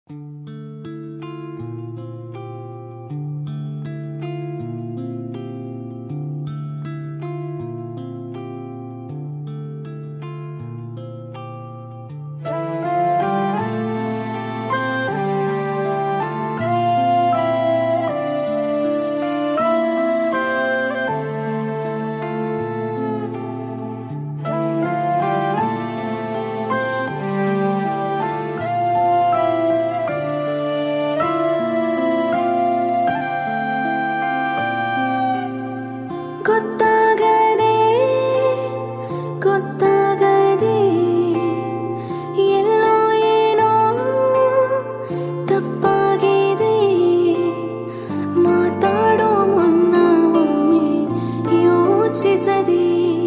ಗೊತ್ತಾಗದೆ ಗೊತ್ತಾಗದೆ ಎಲ್ಲೋ ಏನೋ ತಪ್ಪಾಗಿದೆ. ಮಾತಾಡೋ ಮುನ್ನ ಒಮ್ಮೆ ಯೋಚಿಸದೆ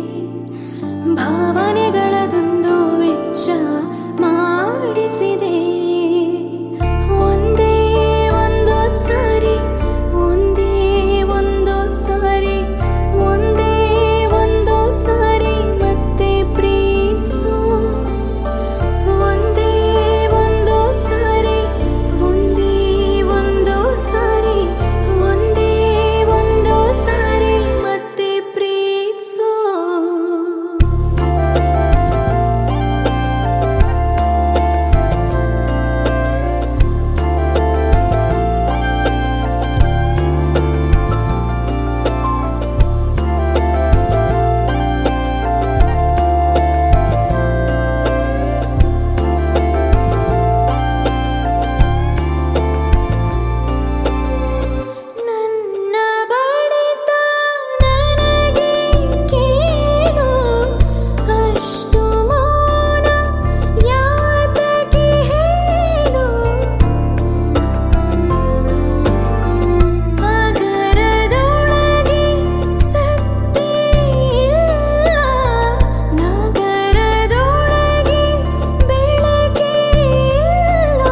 ಭಾವನೆಗಳದೊಂದು ವೆಚ್ಚ ಮಾಡಿಸಿದೆ. ಒಂದೇ ಒಂದು ಸಾರಿ ಒಂದೇ ಒಂದು ಸಾರಿ ಒಂದೇ ಒಂದು ಸಾರಿ ಮತ್ತೆ ಪ್ರೀತಿಸು. ಒಂದೇ ಒಂದು ಸಾರಿ ಒಂದೇ ಒಂದು ಸಾರಿ ಒಂದೇ ಒಂದು ಸಾರಿ ಮತ್ತೆ ಪ್ರೀತಿಸು. ನನ್ನ ಬಡಿತ ನನಗೆ ಕೇಳು, ಅಷ್ಟು ಮೌನ ಯಾತಕ್ಕೆ ಹೇಳು. ಆಗರದೊಳಗೆ ಸತ್ಯ ಇಲ್ಲ, ನಗರದೊಳಗೆ ಬೆಳಕೆ ಇಲ್ಲ.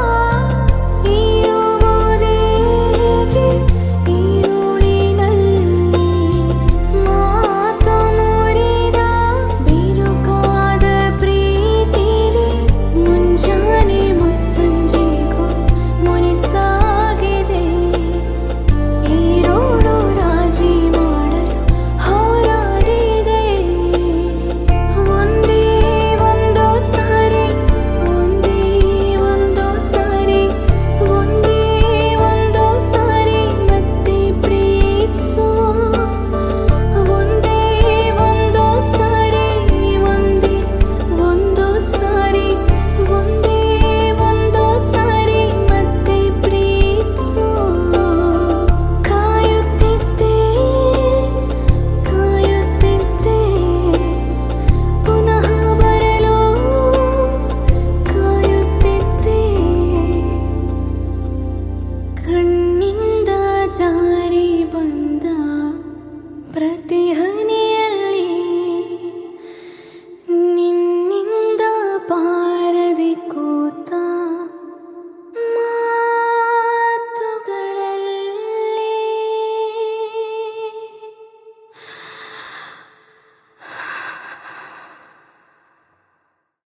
ಇರುವುದೇಕೆ ಈರುಳಿನಲ್ಲಿ ಮಾತು ಮುರಿದ ಬಿರುಕಾದ ಪ್ರೀತಿಲಿ ಮುಂಜಾನೆ ಮುಸ್ಸಂಜೆಗೂ ಮುನಿಸಾಗಿದೆ. ಈರೋಳು ರಾಜಿ ಮಾಡಲು ಹೋರಾಡಿದೆ. ಒಂದೇ ಒಂದು ಸಾರಿ ಒಂದೇ ಒಂದು ಸಾರಿ ಒಂದೇ ಒಂದು ಸಾರಿ ಮತ್ತೆ ಪ್ರೀತಿಸು. ಒಂದೇ ಒಂದು ಸಾರಿ ಒಂದೇ ಒಂದು ಸಾರಿ ಒಂದೇ ಒಂದು ಸಾರಿ ಮತ್ತೆ ಪ್ರೀತಿಸು. ಕಾಯುತ್ತಿದ್ದೆ ಕಾಯುತ್ತಿದ್ದೆ ಪುನಃ ಬರಲು ಕಾಯುತ್ತಿದ್ದೆ. ಕಣ್ಣಿಂದ ಜಾರಿ ಬಂದ ಪ್ರತಿ ಹನಿ